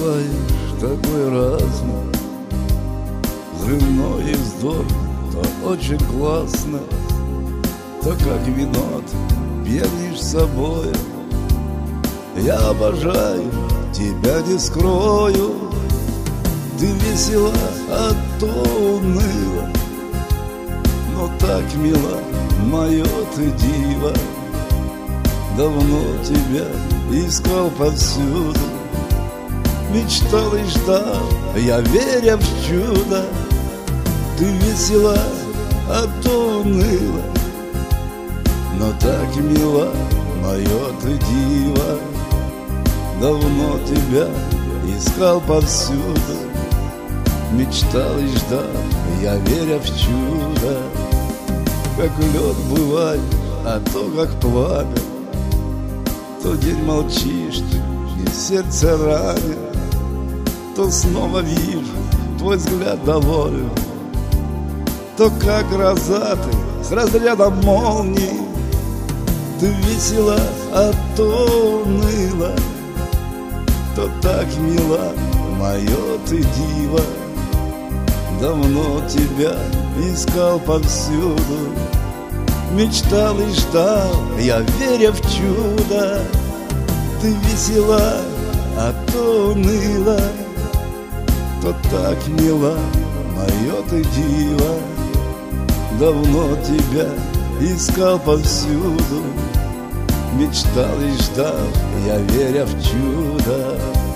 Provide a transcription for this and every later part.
бываешь такой разный, взрывной и вздор, то очень классно, то как вино ты пьянишь собою. Я обожаю, тебя не скрою, ты весела, а то уныла, но так мила, мое ты диво. Давно тебя искал повсюду, мечтал и ждал, я веря в чудо. Ты весела, а то уныла, но так мила, мое ты диво. Давно тебя искал повсюду, мечтал и ждал, я веря в чудо. Как лед бывает, а то как пламя, то день молчишь ты, и сердце ранит, то снова вижу твой взгляд доволен, то как гроза ты с разрядом молнии. Ты весела, а то уныла, то так мила, мое ты диво. Давно тебя искал повсюду, мечтал и ждал, я веря в чудо. Ты весела, а то уныла, то так мила, мое ты диво. Давно тебя искал повсюду, мечтал и ждал, я веря в чудо.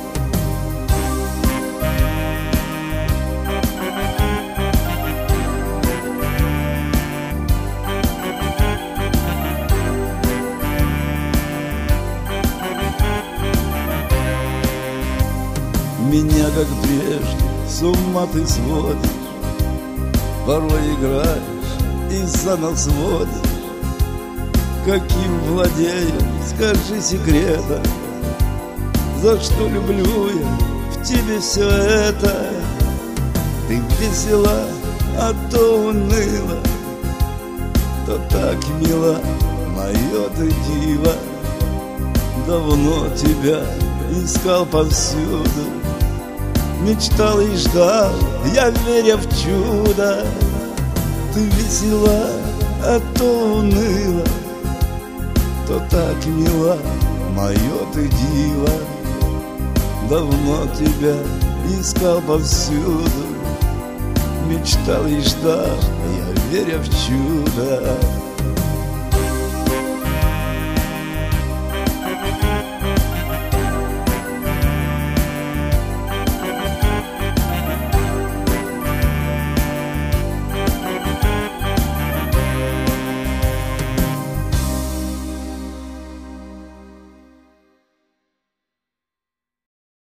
Меня, как прежде, с ума ты сводишь, порой играешь и за нас водишь. Каким владеешь, скажи секретом, за что люблю я в тебе все это. Ты весела, а то уныла, то так мила, мое ты диво. Давно тебя искал повсюду, мечтал и ждал, я веря в чудо. Ты весела, а то уныла, то так мила, мое ты диво. Давно тебя искал повсюду, мечтал и ждал, я веря в чудо.